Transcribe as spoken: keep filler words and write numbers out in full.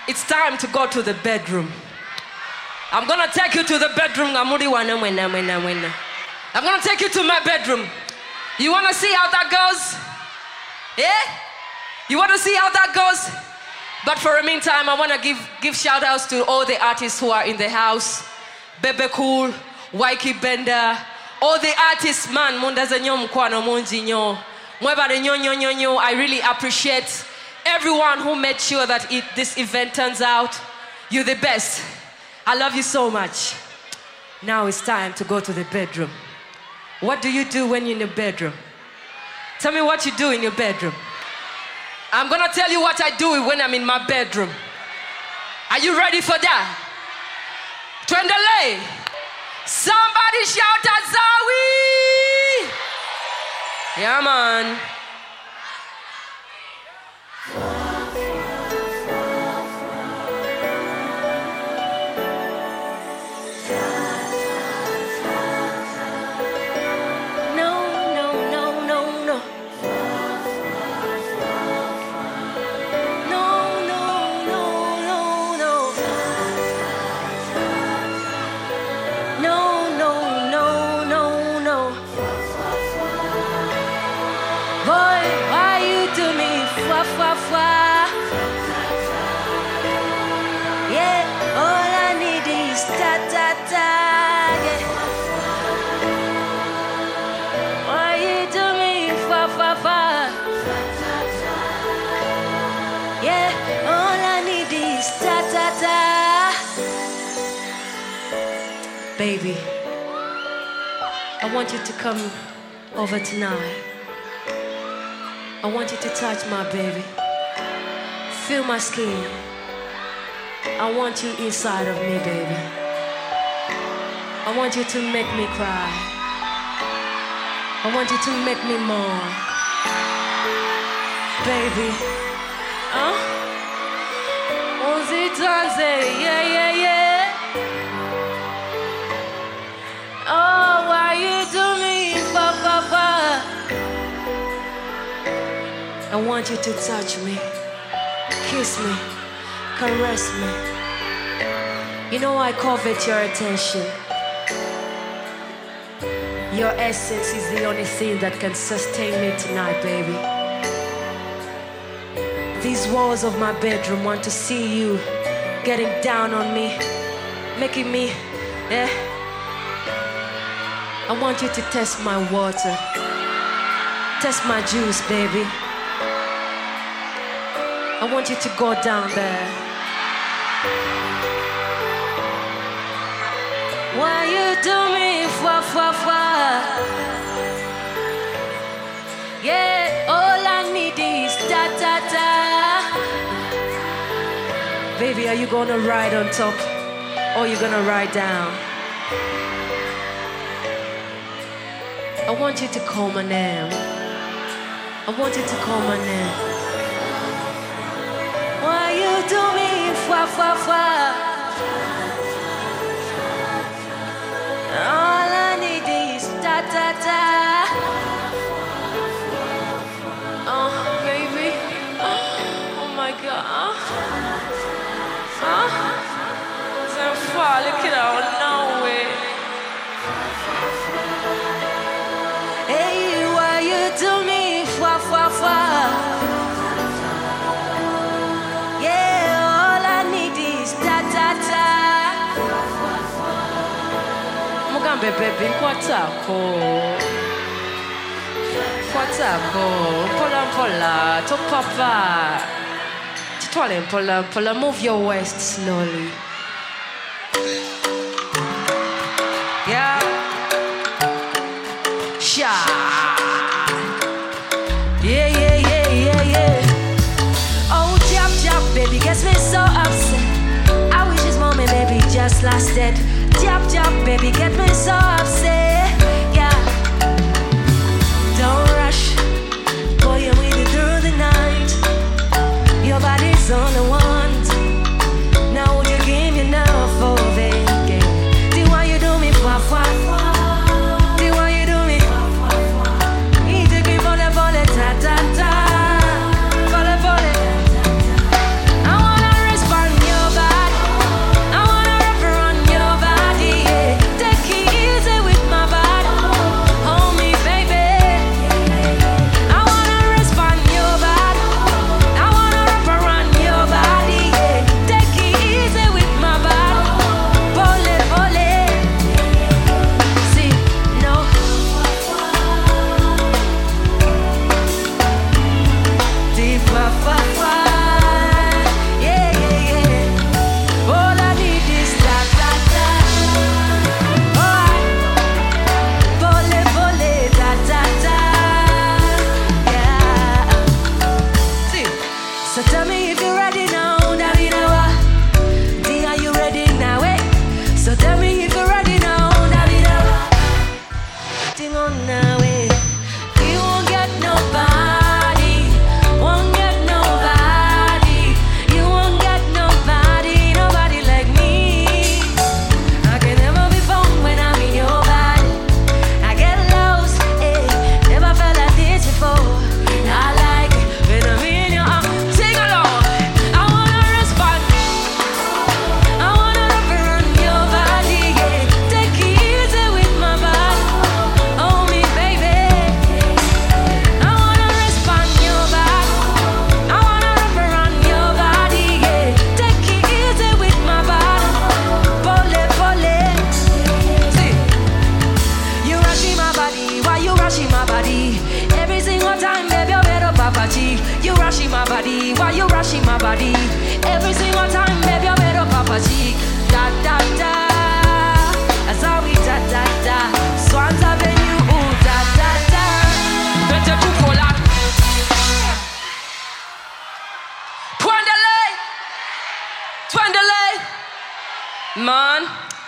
It's time to go to the bedroom. I'm gonna take you to the bedroom. I'm gonna take you to my bedroom. You wanna see how that goes? Yeah? You wanna see how that goes? But for a meantime, I wanna give give shout outs to all the artists who are in the house. Bebe Cool, Waiki Bender, all the artists, man, mundaza nyo mkwano munji nyo. Mwebare nyo nyo nyo nyo. I really appreciate everyone who made sure that it, this event turns out. You're the best. I love you so much. Now it's time to go to the bedroom. What do you do when you're in the bedroom? Tell me what you do in your bedroom. I'm gonna tell you what I do when I'm in my bedroom. Are you ready for that? Twendele. Somebody shout Azawi! Yeah, man. Baby, I want you to come over tonight. I want you to touch my baby. Feel my skin. I want you inside of me, baby. I want you to make me cry. I want you to make me mourn. Baby, huh? Onzi Tanze, yeah, yeah, yeah. Oh, why you do me, papa? I want you to touch me, kiss me, caress me. You know I covet your attention. Your essence is the only thing that can sustain me tonight, baby. These walls of my bedroom want to see you getting down on me, making me, yeah. I want you to test my water, test my juice, baby. I want you to go down there. Why you do me fa fa fa? Yeah, all I need is da da da. Baby, are you gonna ride on top or you gonna ride down? I want you to call my name. I want you to call my name. Why you do me fa fa fa? All I need is da da da. Oh baby, oh my God. Huh? I'm falling, look it out, no way. Hey, why you do me fa fa fa? Yeah, all I need is da da da. Mugambe baby, kwatako, kwatako, pola pola, to papa. Titwale pola pola, move your waist slowly. Yeah. Sha. Yeah, yeah, yeah, yeah, yeah. Oh, jump, jump, baby, gets me so upset. I wish this moment, baby, just lasted. Jump, jump, baby, get me so upset. Yeah. Don't rush, boy, I'm with you through the night. Your body's all I want. Now would you give me enough of it? Do why you do me fa fa? Ta ta ta, vole vole. I wanna respond Twendele. Man,